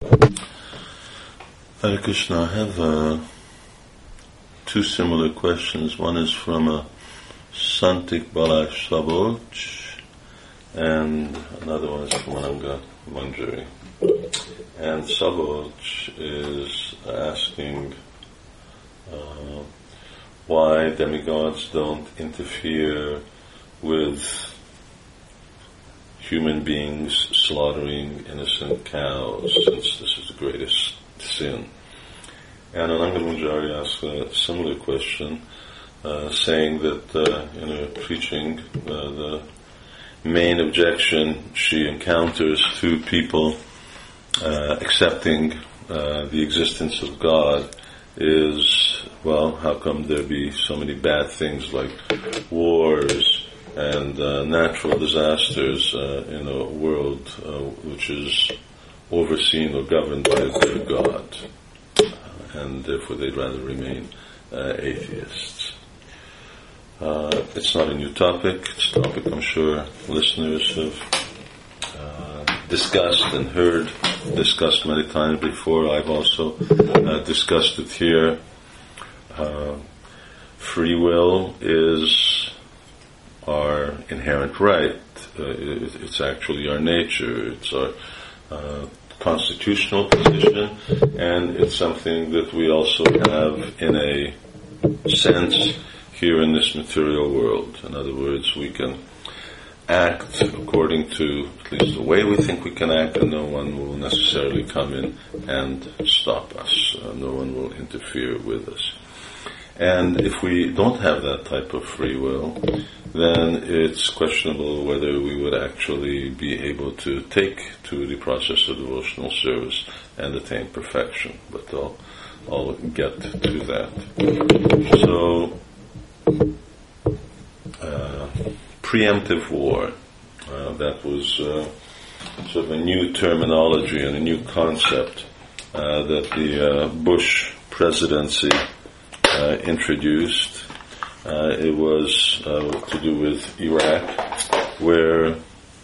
Hare Krishna, I have two similar questions. One is from a Santik Balaj Saboj, and another one is from Ananga Manjari. And Saboj is asking why demigods don't interfere with human beings slaughtering innocent cows, since this is the greatest sin. And Ananga Manjari asks a similar question, saying that in her preaching, the main objection she encounters to people accepting the existence of God is, well, how come there be so many bad things like wars and natural disasters in a world which is overseen or governed by their God, and therefore they'd rather remain atheists. It's not a new topic. It's a topic I'm sure listeners have discussed and heard discussed many times before. I've also discussed it here. Free will is our inherent right. It's actually our nature. It's our constitutional position, and it's something that we also have in a sense here in this material world. In other words, we can act according to at least the way we think we can act, and no one will necessarily come in and stop us. No one will interfere with us. And if we don't have that type of free will, then it's questionable whether we would actually be able to take to the process of devotional service and attain perfection. But I'll get to that. So, preemptive war, that was sort of a new terminology and a new concept that the Bush presidency introduced. It was to do with Iraq, where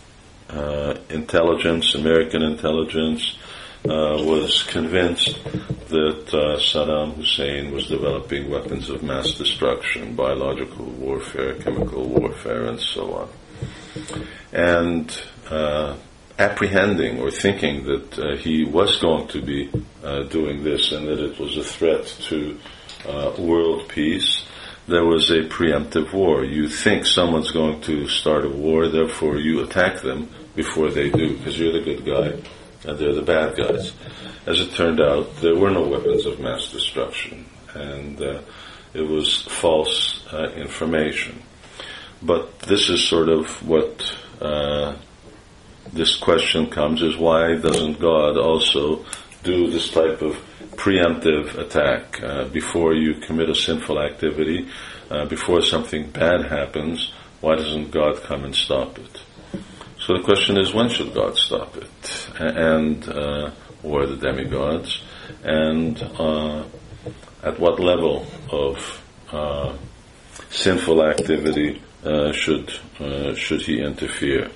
American intelligence, was convinced that Saddam Hussein was developing weapons of mass destruction, biological warfare, chemical warfare, and so on. And apprehending or thinking that he was going to be doing this and that it was a threat to world peace, there was a preemptive war. You think someone's going to start a war, therefore you attack them before they do, because you're the good guy and they're the bad guys. As it turned out, there were no weapons of mass destruction, and it was false information. But this is sort of what this question comes, is why doesn't God also do this type of preemptive attack before you commit a sinful activity, before something bad happens? Why doesn't God come and stop it? So the question is, when should God stop it? And or the demigods, and at what level of sinful activity should he interfere?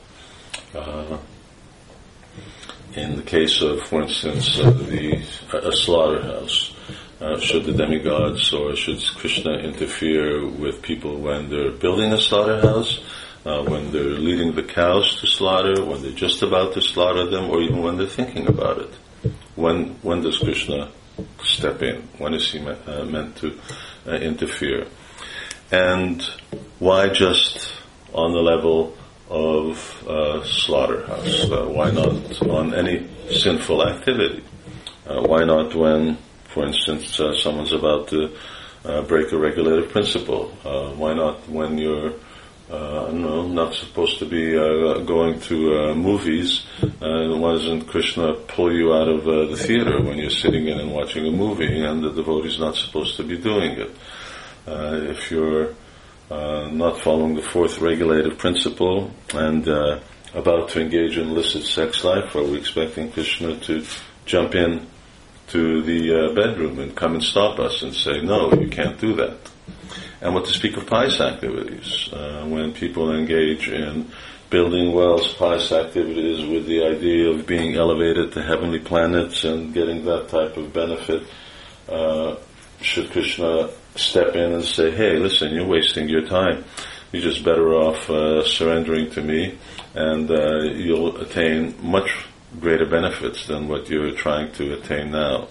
In the case of, for instance, a slaughterhouse, should the demigods or should Krishna interfere with people when they're building a slaughterhouse, when they're leading the cows to slaughter, when they're just about to slaughter them, or even when they're thinking about it? When does Krishna step in? When is he meant to interfere? And why just on the level of slaughterhouse? Why not on any sinful activity? Why not when, for instance, someone's about to break a regulative principle? Why not when you're not supposed to be going to movies? Why doesn't Krishna pull you out of the theater when you're sitting in and watching a movie and the devotee's not supposed to be doing it? If you're not following the fourth regulative principle and about to engage in illicit sex life, are we expecting Krishna to jump in to the bedroom and come and stop us and say, no, you can't do that? And what to speak of pious activities, when people engage in building wealth, pious activities with the idea of being elevated to heavenly planets and getting that type of benefit, should Krishna step in and say, hey, listen, you're wasting your time. You're just better off surrendering to me, and you'll attain much greater benefits than what you're trying to attain now.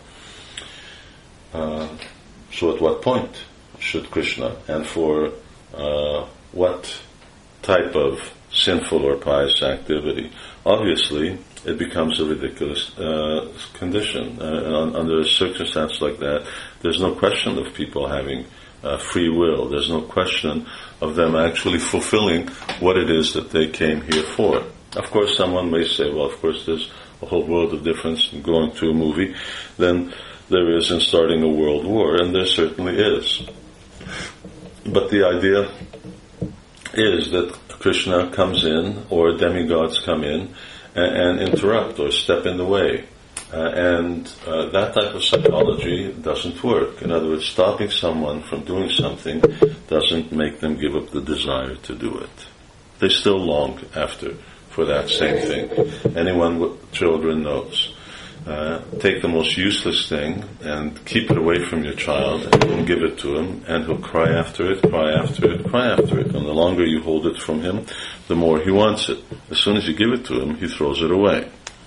So at what point should Krishna, and for what type of sinful or pious activity? Obviously, it becomes a ridiculous condition. And under a circumstance like that, there's no question of people having free will. There's no question of them actually fulfilling what it is that they came here for. Of course, someone may say, well, of course, there's a whole world of difference in going to a movie than there is in starting a world war, and there certainly is. But the idea is that Krishna comes in, or demigods come in, and interrupt or step in the way. And that type of psychology doesn't work. In other words, stopping someone from doing something doesn't make them give up the desire to do it. They still long after for that same thing. Anyone with children knows. Take the most useless thing and keep it away from your child and give it to him, and he'll cry after it, cry after it, cry after it. And the longer you hold it from him, the more he wants it. As soon as you give it to him, he throws it away.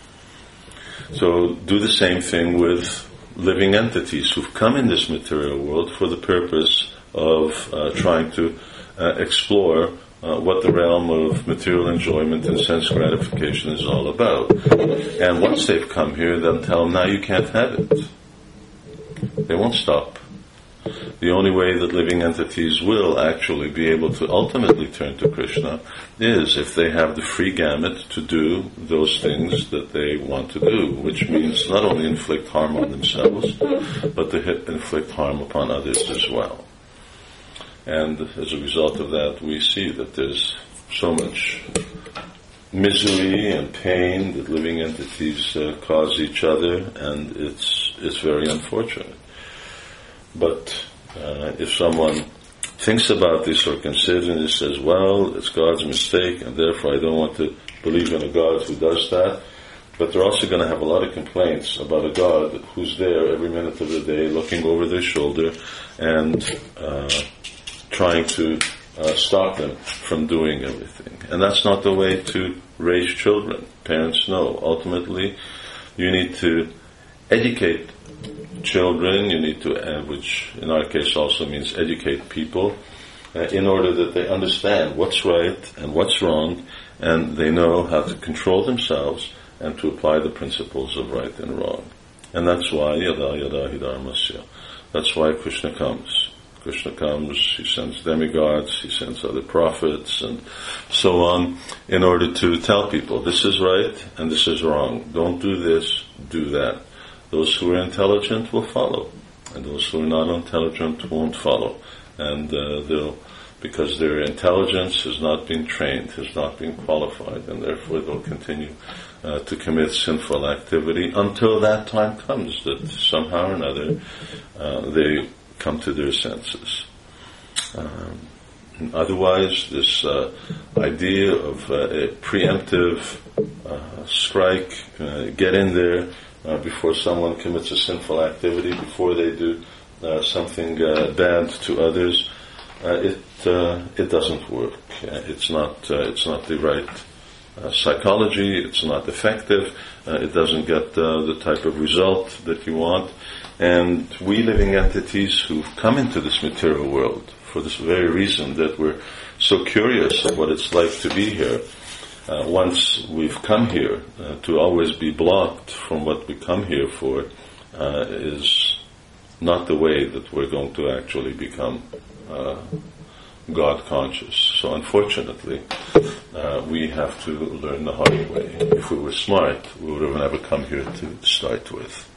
So do the same thing with living entities who've come in this material world for the purpose of trying to explore what the realm of material enjoyment and sense gratification is all about. And once they've come here, then tell them, now you can't have it. They won't stop. The only way that living entities will actually be able to ultimately turn to Krishna is if they have the free gamut to do those things that they want to do, which means not only inflict harm on themselves, but to inflict harm upon others as well. And as a result of that, we see that there's so much misery and pain that living entities cause each other, and it's very unfortunate. But if someone thinks about this or considers it and says, well, it's God's mistake, and therefore I don't want to believe in a God who does that, but they're also going to have a lot of complaints about a God who's there every minute of the day looking over their shoulder and trying to stop them from doing everything. And that's not the way to raise children. Parents know. Ultimately, you need to educate children, you need to, which in our case also means educate people, in order that they understand what's right and what's wrong, and they know how to control themselves and to apply the principles of right and wrong. And that's why yada yada hi dharmasya. That's why Krishna comes. Krishna comes, he sends demigods, he sends other prophets, and so on, in order to tell people, this is right and this is wrong. Don't do this, do that. Those who are intelligent will follow, and those who are not intelligent won't follow. And because their intelligence has not been trained, has not been qualified, and therefore they'll continue to commit sinful activity until that time comes that somehow or another they come to their senses. Otherwise, this idea of a preemptive strike, get in there before someone commits a sinful activity, before they do something bad to others, it doesn't work. It's not the right psychology. It's not effective. It doesn't get the type of result that you want. And we living entities who've come into this material world for this very reason, that we're so curious of what it's like to be here, once we've come here, to always be blocked from what we come here for is not the way that we're going to actually become God conscious. So unfortunately, we have to learn the hard way. If we were smart, we would have never come here to start with.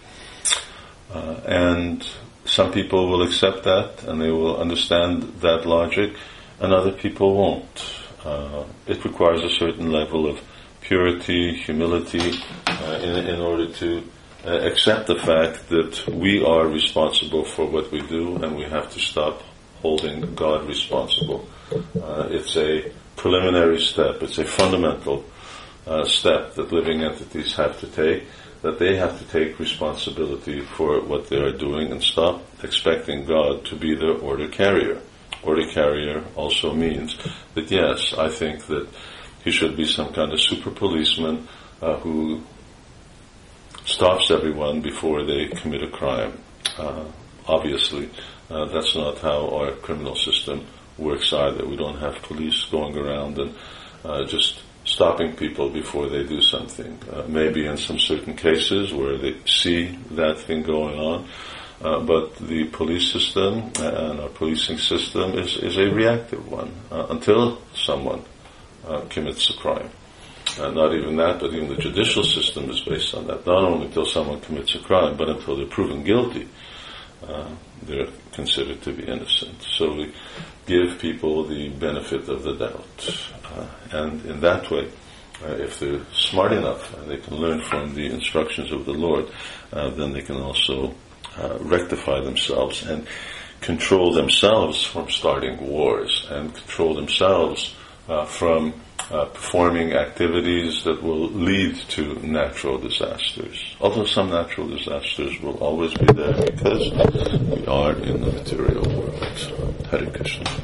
And some people will accept that and they will understand that logic, and other people won't. It requires a certain level of purity, humility, in order to accept the fact that we are responsible for what we do, and we have to stop holding God responsible. It's a preliminary step. It's a fundamental step that living entities have to take, that they have to take responsibility for what they are doing and stop expecting God to be their order carrier. Order carrier also means that, yes, I think that he should be some kind of super policeman who stops everyone before they commit a crime. Obviously, that's not how our criminal system works either. We don't have police going around and just stopping people before they do something. Maybe in some certain cases where they see that thing going on, but the police system and our policing system is a reactive one until someone commits a crime. Not even that, but even the judicial system is based on that. Not only until someone commits a crime, but until they're proven guilty, they're considered to be innocent. So we give people the benefit of the doubt. And in that way, if they're smart enough and they can learn from the instructions of the Lord, then they can also rectify themselves and control themselves from starting wars and control themselves from performing activities that will lead to natural disasters. Although some natural disasters will always be there because we are in the material world. Hare Krishna.